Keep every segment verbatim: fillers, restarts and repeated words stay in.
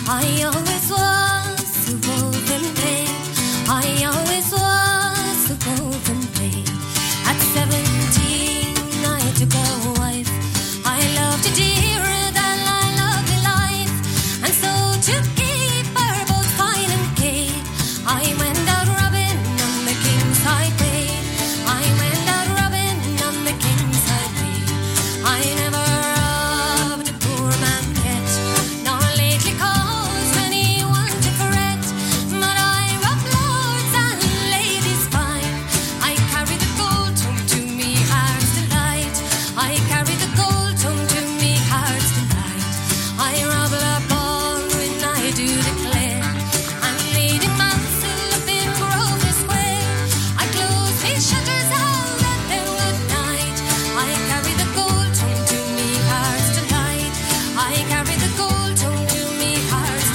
I always was so bold and brave. I always was so bold and brave. At seventeen, I took a wife. I loved her dearer than I loved the life. And so to keep her both fine and gay, I went out robbing on the King's Highway. I went out robbing on the King's Highway. I never robbed a poor man yet, nor lately caused anyone to fret. But I robbed lords and ladies fine. I carry the gold home to me heart's delight. I carry the gold home to me heart's delight. I rob La Ball when I do declare, and Lady Mansell up in Grosvenor Square. I close me shutters all that there would night. I carry the gold home to me heart's delight. I carry the gold home to me heart's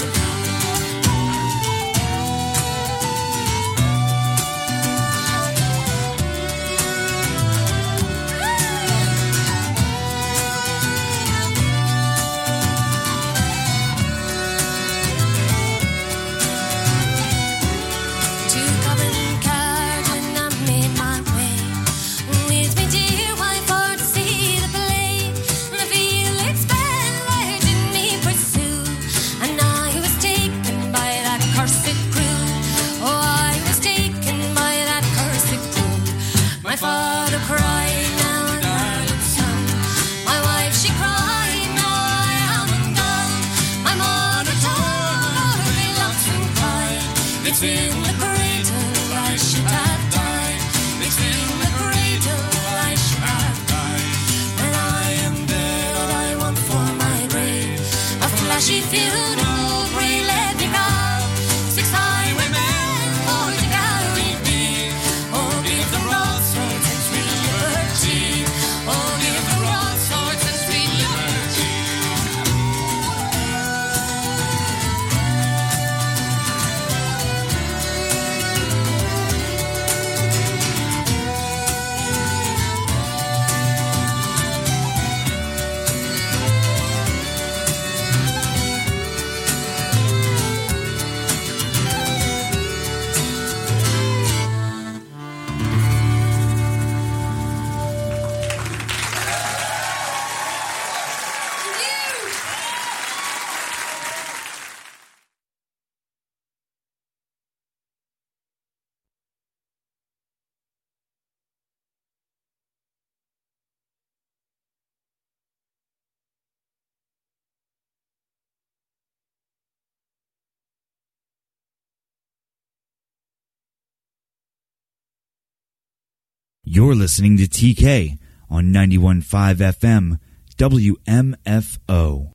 to Covent Garden I made my way, with me dear wife for to see the play. The Felix Bell did me pursue, and I was taken by that cursed crew. Oh, I was taken by that cursed crew. My father cried, now an Ireland son. My wife, she cried, now I am undone. My mother told her they lost and cried. It's in the cradle I should have died. It's in the cradle I should have died. When I am dead, I want for my grave a flashy funeral grey let me have. Six highwaymen for to carry me. Oh, give the broadswords and sweet liberty. Oh, give the broadswords and sweet liberty. You're listening to T K on ninety-one point five F M W M F O.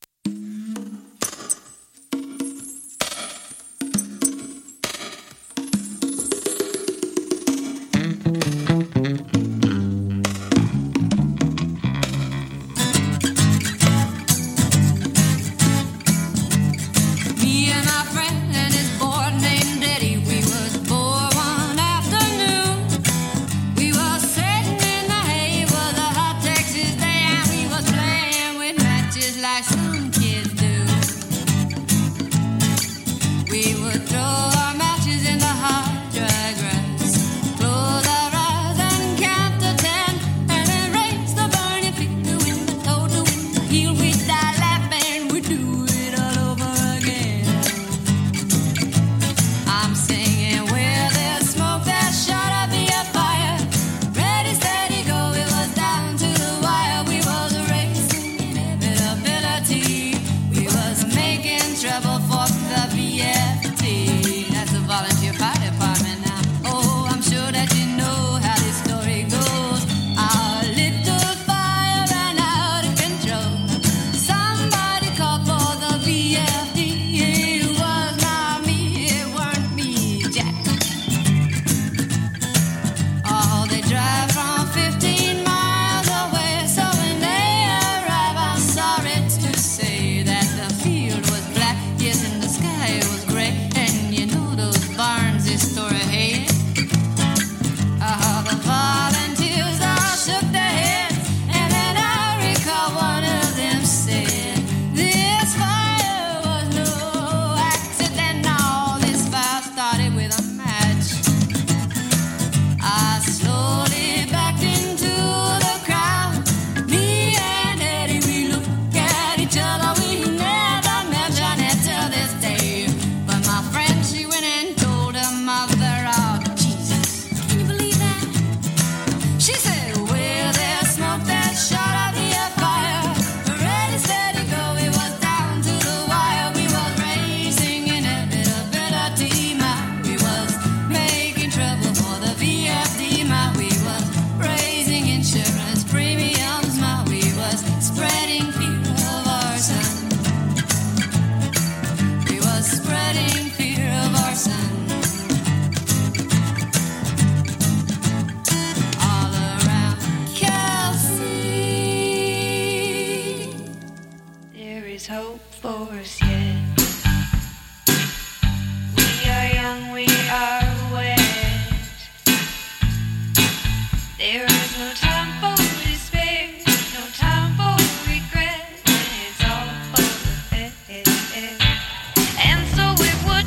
Me and my friend and his boy named Eddie, we was bored one afternoon. We was sitting in the hay, was a hot Texas day, and we was playing with matches like some kids do. We would throw our matches in the hot dry grass, close our eyes and count to ten, and then race the burning feet to win the total win the heel. We'd die laughing, we'd do it all over again. I'm singing where there's smoke, there's sure to be a fire. Ready, steady, go, it was down to the wire. We was racing inevitability. We was making trouble for the V F T. That's the volunteer fire department now. Oh, I'm sure that you know how this story goes. Our little fire ran out of control. Somebody called for the V F D. It was not me, it weren't me, Jack. Oh, they drive from fifteen miles away, so when they arrive, I'm sorry to say that the field was black, yes, and the sky fighting fear of our sun. All around Kelsey, there is hope for us yet. We are young, we are wet. There is no time for despair, no time for regret. It's all for the best. And so it would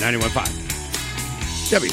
ninety-one point five W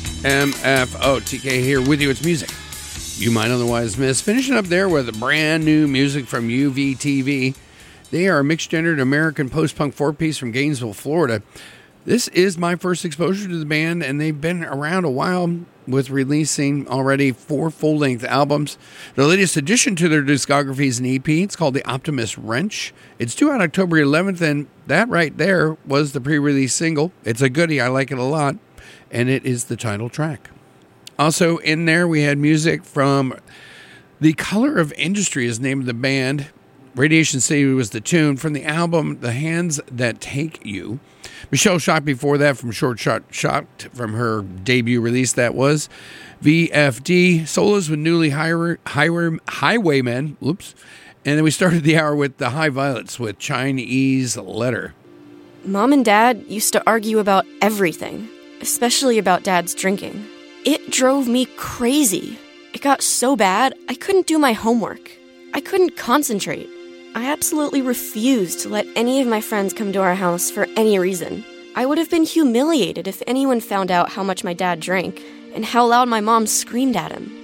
M F O. T K here with you. It's music you might otherwise miss. Finishing up there with brand new music from U V T V. They are a mixed-gendered American post-punk four-piece from Gainesville, Florida. This is my first exposure to the band, and they've been around a while with releasing already four full-length albums. The latest addition to their discography is an E P. It's called The Optimist Wrench. It's due on October eleventh, and that right there was the pre-release single. It's a goodie. I like it a lot, and it is the title track. Also in there, we had music from The Color of Industry is the name of the band. Radiation City was the tune from the album The Hands That Take You. Michelle Shocked before that from Short Shot Shocked from her debut release that was. V F D, solos with Newly Highway, Highway, Highwaymen. Oops. And then we started the hour with the High Violets with Chinese Letter. Mom and Dad used to argue about everything, especially about Dad's drinking. It drove me crazy. It got so bad, I couldn't do my homework. I couldn't concentrate. I absolutely refused to let any of my friends come to our house for any reason. I would have been humiliated if anyone found out how much my dad drank and how loud my mom screamed at him.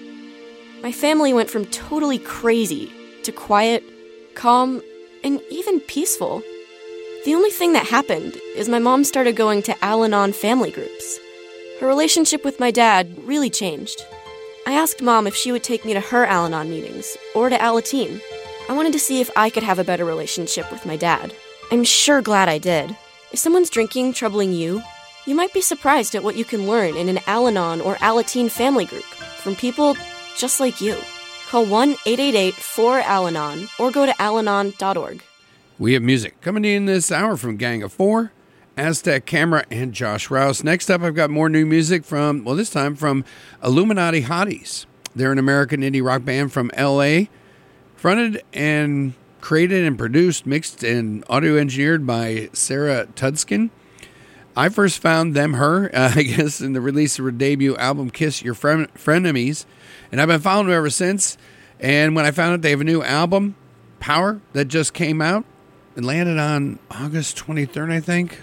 My family went from totally crazy to quiet, calm, and even peaceful. The only thing that happened is my mom started going to Al-Anon family groups. Her relationship with my dad really changed. I asked Mom if she would take me to her Al-Anon meetings, or to Alateen. I wanted to see if I could have a better relationship with my dad. I'm sure glad I did. If someone's drinking troubling you, you might be surprised at what you can learn in an Al-Anon or Alateen family group from people just like you. Call one eight eight eight four Al Anon or go to al anon dot org. We have music coming in this hour from Gang of Four, Aztec Camera, and Josh Rouse. Next up, I've got more new music from, well, this time from Illuminati Hotties. They're an American indie rock band from L A, fronted and created and produced, mixed and audio engineered by Sarah Tudskin. I first found them, her, uh, I guess, in the release of her debut album, Kiss Your Fren- Frenemies, and I've been following them ever since. And when I found out they have a new album, Power, that just came out, it landed on August twenty-third, I think.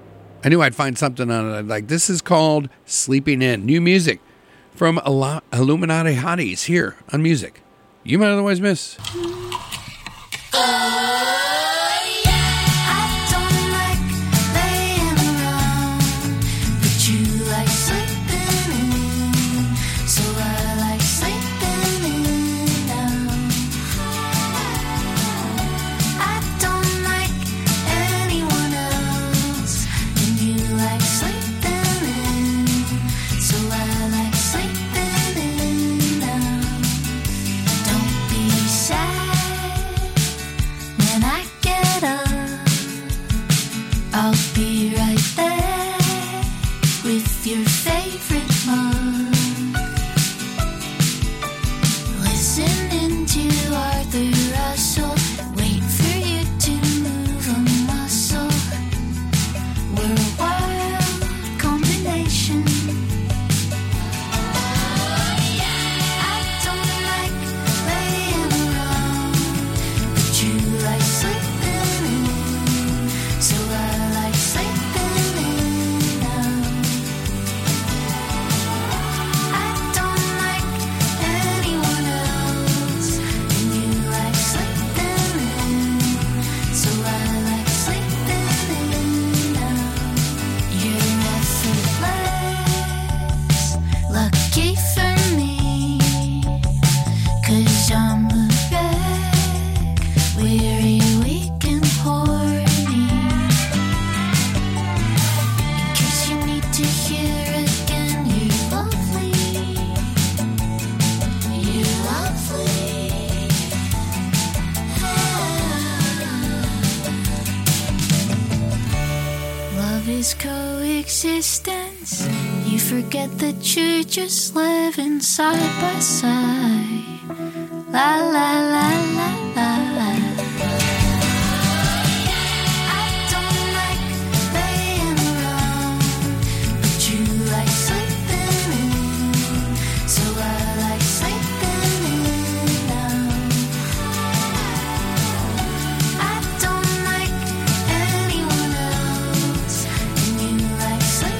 I knew I'd find something on it. Like, this is called Sleeping In. New music from Illuminati Hotties here on Music You Might Otherwise Miss. Coexistence, you forget that you're just living side by side. La la la la la. Sleep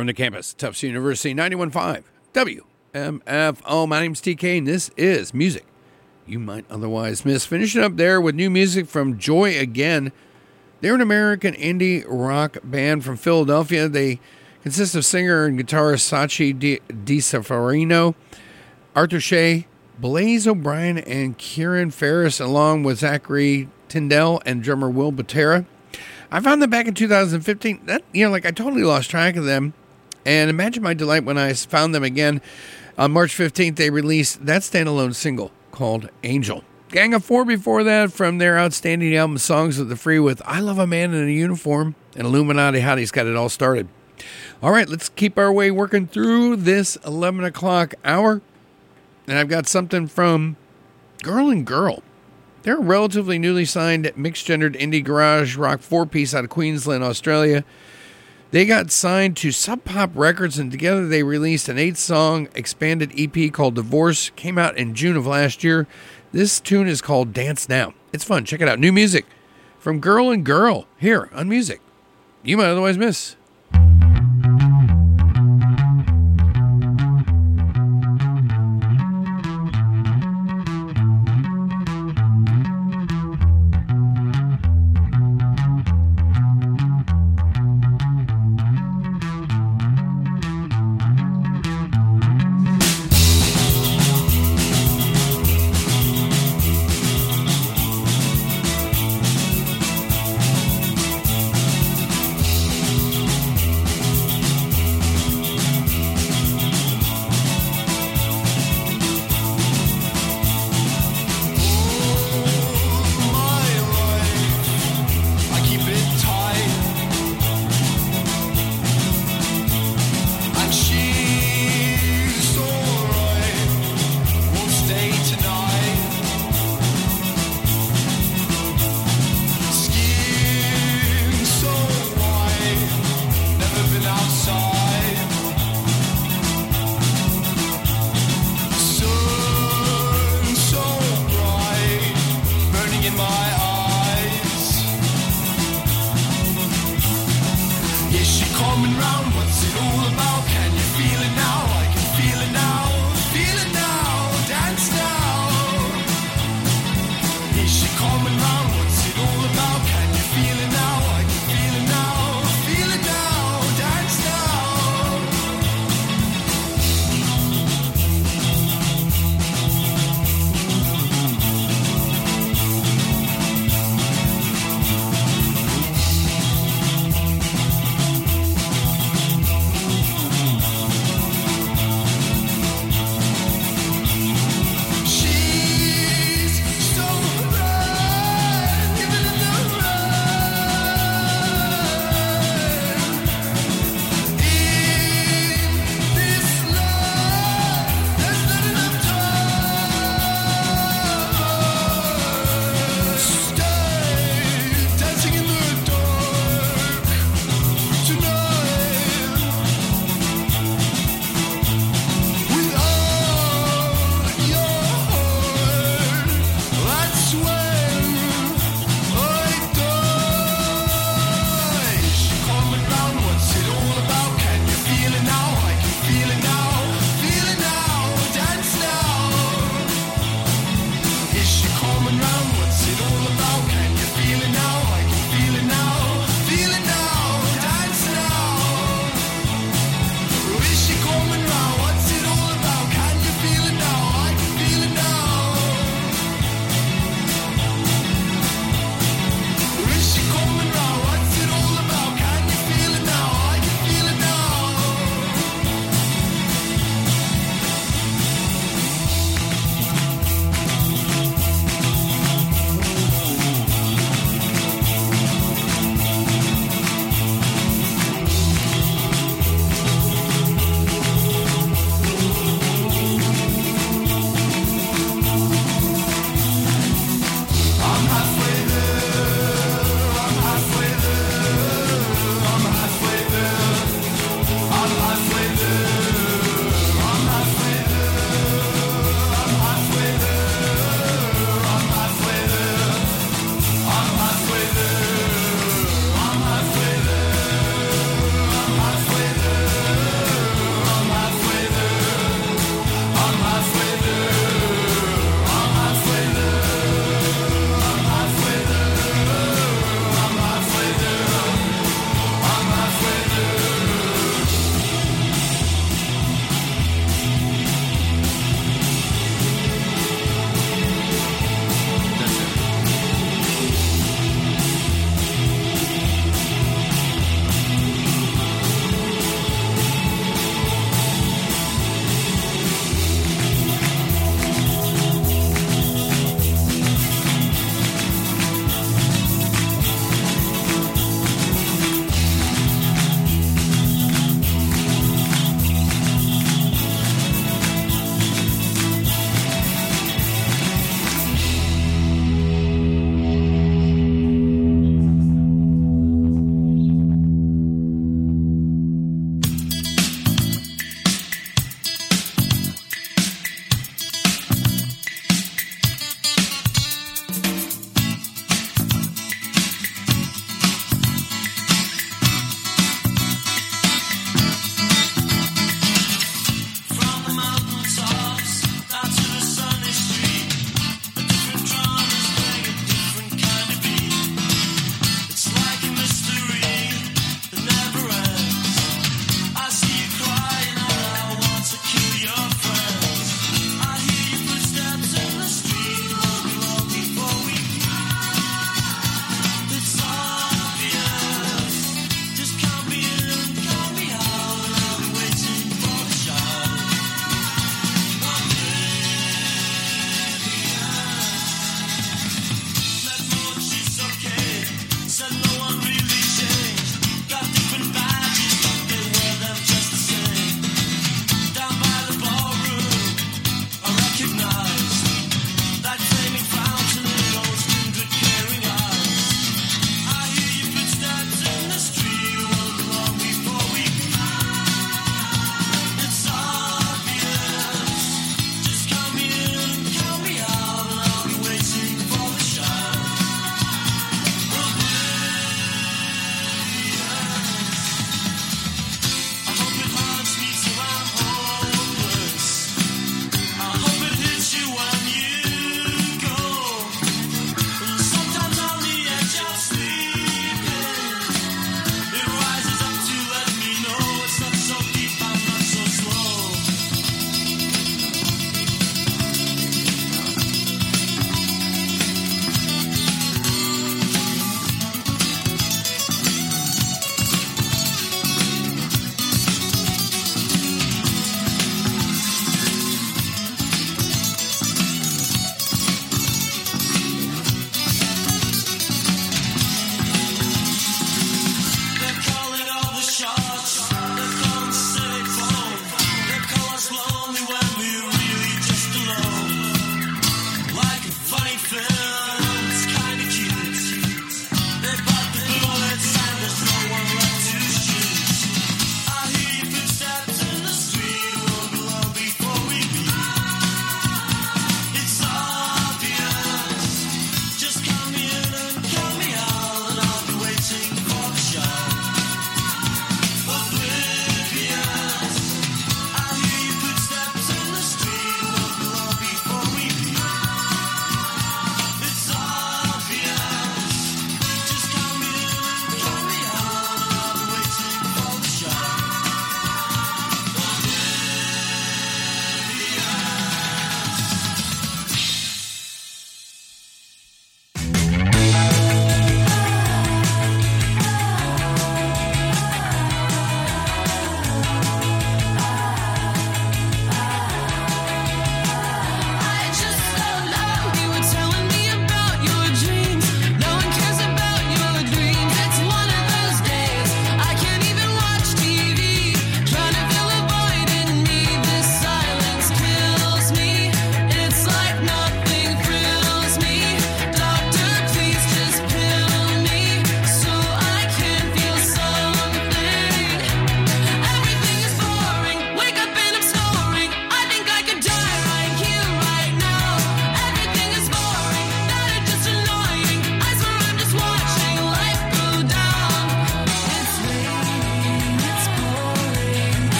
from the campus, Tufts University, ninety-one point five W M F O. My name's T K, and this is music you might otherwise miss. Finishing up there with new music from Joy Again. They're an American indie rock band from Philadelphia. They consist of singer and guitarist Sachi DiSeverino, Arthur Shea, Blaze O'Brien, and Kieran Ferris, along with Zachary Tyndall and drummer Will Butera. I found them back in two thousand fifteen. That, you know, like I totally lost track of them. And imagine my delight when I found them again. On March fifteenth, they released that standalone single called Angel. Gang of Four before that from their outstanding album Songs of the Free with I Love a Man in a Uniform and Illuminati Hotties got it all started. All right, let's keep our way working through this eleven o'clock hour. And I've got something from Girl and Girl. They're a relatively newly signed mixed-gendered indie garage rock four-piece out of Queensland, Australia. They got signed to Sub Pop Records, and together they released an eight-song expanded E P called Divorce. Came out in June of last year. This tune is called Dance Now. It's fun. Check it out. New music from Girl and Girl here on Music You Might Otherwise Miss.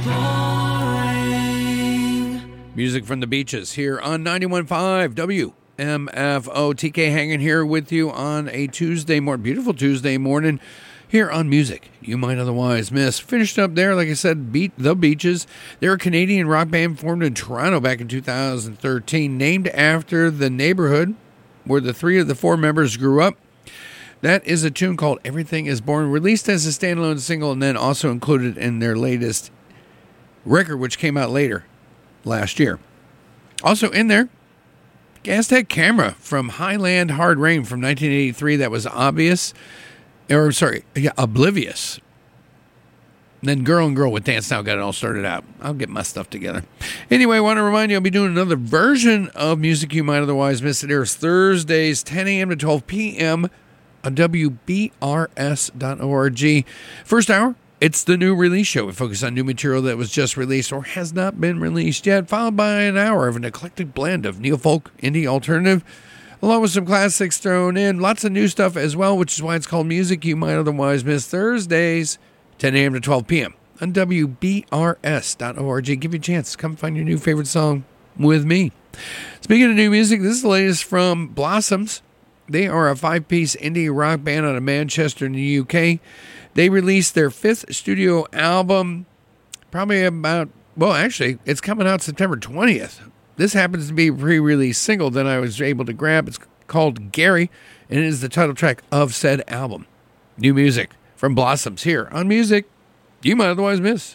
Music from the Beaches here on ninety-one point five W M F O. T K hanging here with you on a Tuesday morning, beautiful Tuesday morning here on Music You Might Otherwise Miss. Finished up there, like I said, Beat the Beaches. They're a Canadian rock band formed in Toronto back in two thousand thirteen, named after the neighborhood where the three of the four members grew up. That is a tune called Everything Is Born, released as a standalone single and then also included in their latest record, which came out later last year. Also in there, Aztec Camera from Highland Hard Rain from nineteen eighty-three. That was Obvious. Or, sorry, yeah, Oblivious. And then Girl and Girl with Dance Now got it all started out. I'll get my stuff together. Anyway, I want to remind you, I'll be doing another version of Music You Might Otherwise Miss. It airs Thursdays, ten a.m. to twelve p.m. on W B R S dot org. First hour, it's the new release show. We focus on new material that was just released or has not been released yet, followed by an hour of an eclectic blend of neo-folk, indie, alternative, along with some classics thrown in. Lots of new stuff as well, which is why it's called Music You Might Otherwise Miss. Thursdays, ten a.m. to twelve p.m. on W B R S dot org. Give you a chance. Come find your new favorite song with me. Speaking of new music, this is the latest from Blossoms. They are a five-piece indie rock band out of Manchester in the U K. They released their fifth studio album probably about, well, actually, it's coming out September twentieth. This happens to be a pre-release single that I was able to grab. It's called Gary, and it is the title track of said album. New music from Blossoms here on Music You Might Otherwise Miss.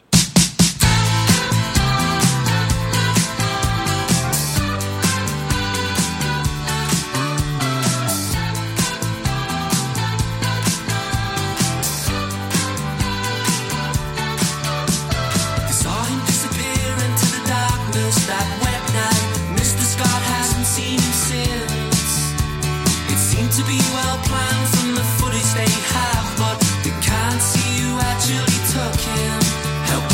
They have, but they can't see you actually took him. Help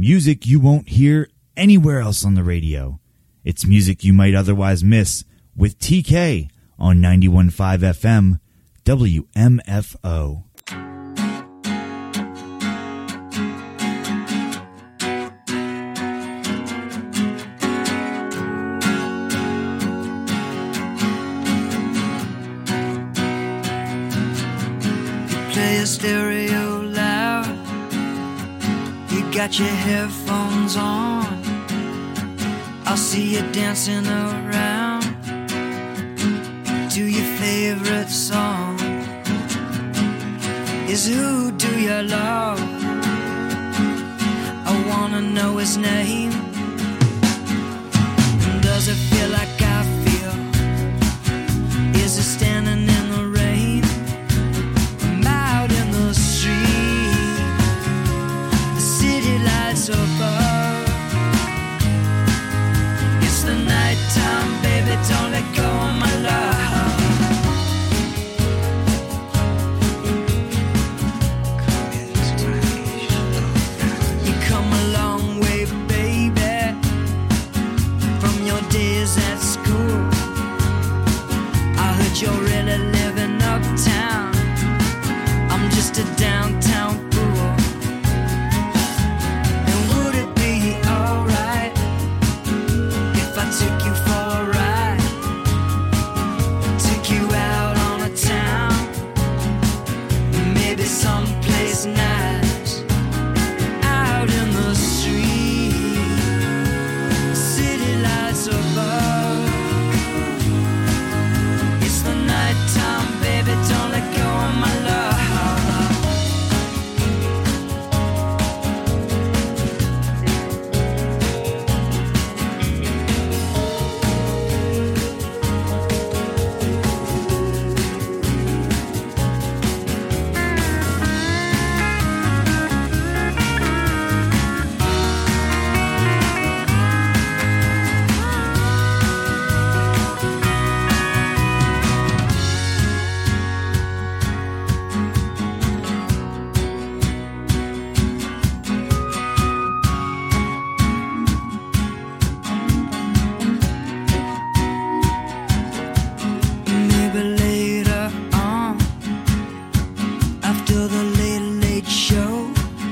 music you won't hear anywhere else on the radio. It's music you might otherwise miss with T K on ninety-one point five F M W M F O. Play a stereo loud. You got your headphones on. I'll see you dancing around to your favorite song. Is who do you love? I wanna know his name. And does it feel like I feel? Is it standing in the rain? I'm out in the street. The city lights above. It's the nighttime, baby, don't let go of my love. You come a long way, baby, from your days at school. I heard you're really living uptown. I'm just a downtown fool. And would it be alright if I took you for a ride? Took you out on a town, maybe someplace nice, out in the street, city lights above. It's the nighttime, baby, don't let go of my love. Maybe later on, after the late late show,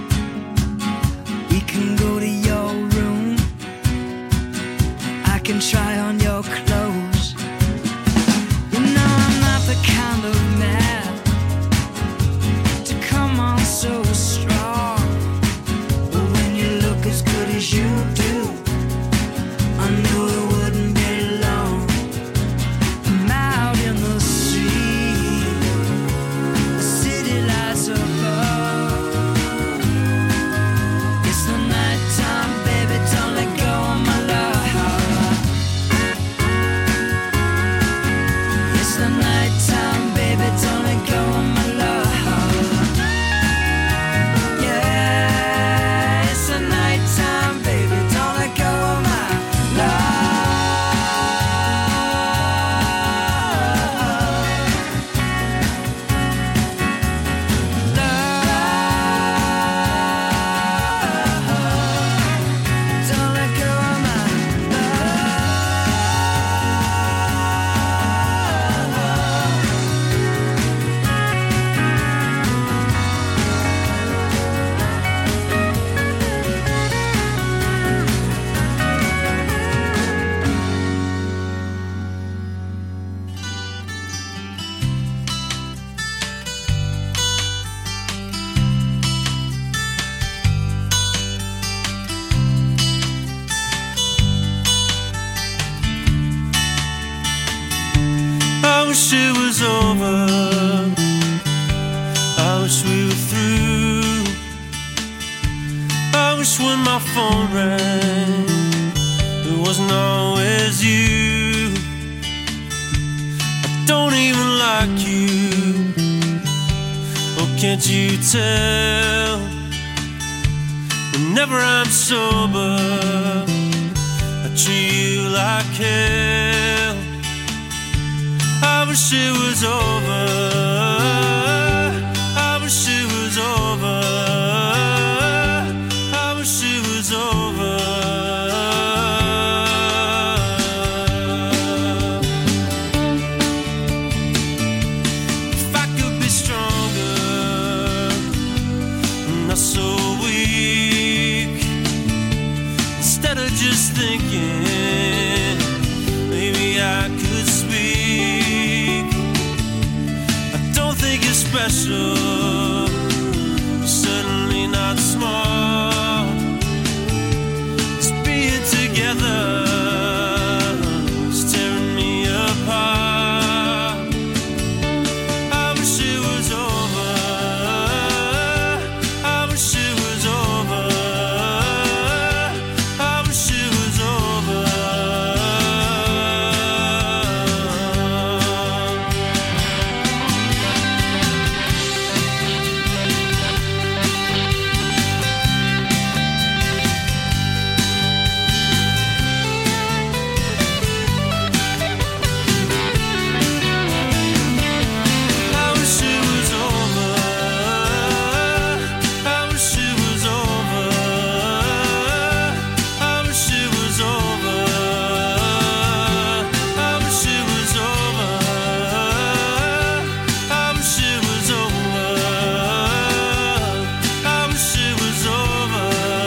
we can go to your room. I can try on your clothes. You know I'm not the kind of man to come on so strong. But when you look as good as you do, I knew it wouldn't be long. I'm out in the street, the city lights above. It's the nighttime, baby, don't let go of my love. It's the nighttime, baby, don't let go of my love. Yeah, it's the nighttime, baby, don't let go of my love. Don't let go of my I wish it was over. I wish we were through. I wish when my phone rang, it wasn't always you. I don't even like you. Oh, can't you tell? Whenever I'm sober, I treat you like hell. I wish it was over. I wish it was over. I wish it was make you special. You're certainly not smart. This being together is tearing me apart. I wish it was over. I wish it was over. I wish it was over. I wish it was over. I wish it was over. I wish it was over. I wish it was over. I wish it was over. I wish it was over.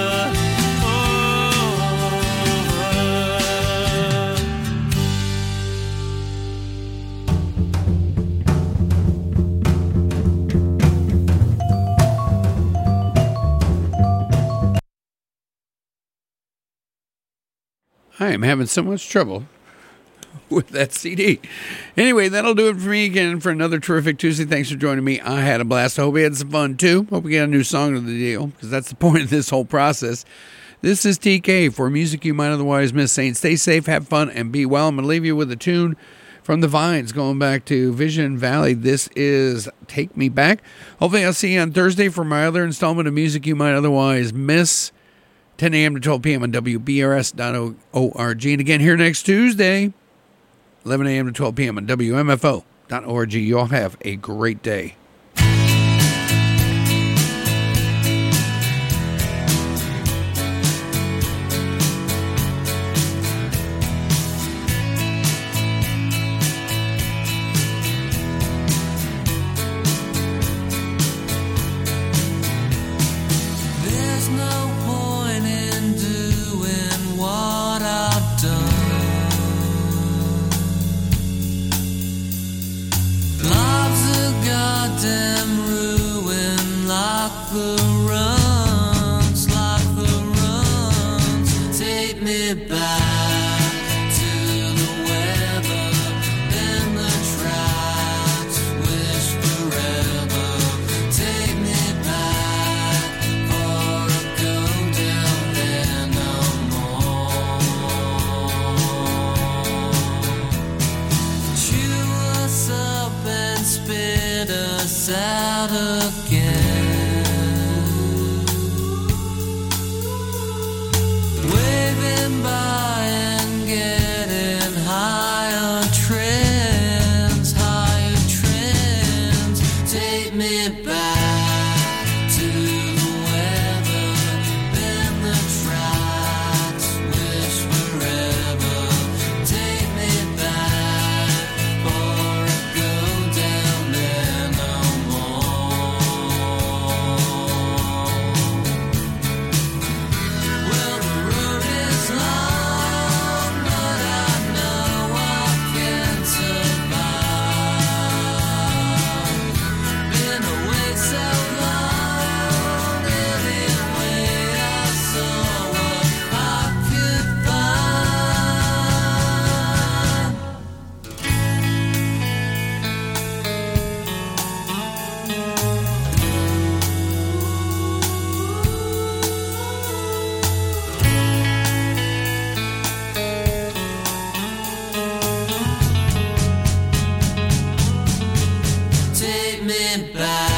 I am having so much trouble with that C D. Anyway, that'll do it for me again for another terrific Tuesday. Thanks for joining me. I had a blast. I hope you had some fun too. Hope we get a new song to the deal, because that's the point of this whole process. This is T K for Music You Might Otherwise Miss, saying stay safe, have fun, and be well. I'm going to leave you with a tune from the Vines going back to Vision Valley. This is Take Me Back. Hopefully I'll see you on Thursday for my other installment of Music You Might Otherwise Miss, ten a.m. to twelve p.m. on W B R S dot org. And again, here next Tuesday, eleven a.m. to twelve p.m. on W M F O dot org. You all have a great day. There's no point in doing what I've done. Life's a goddamn ruin, like the runs, like the runs. Take me back to the weather and the tracks, wish forever. Take me back, or I go down there no more. Chew us up and spit us out again. Waving by and getting higher trends, higher trends. Take me back to the weather, bend the tracks, wish forever. Take me back, or I go down there no more. Well, the road is long, but I know I can survive. Been away so long, anyway, I saw what I could find. Take me back.